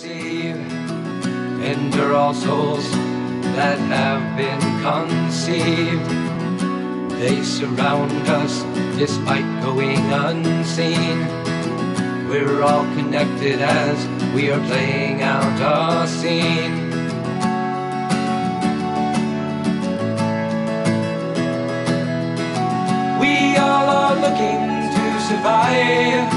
receive. Enter all souls that have been conceived. They surround us despite going unseen. We're all connected as we are playing out a scene. We all are looking to survive.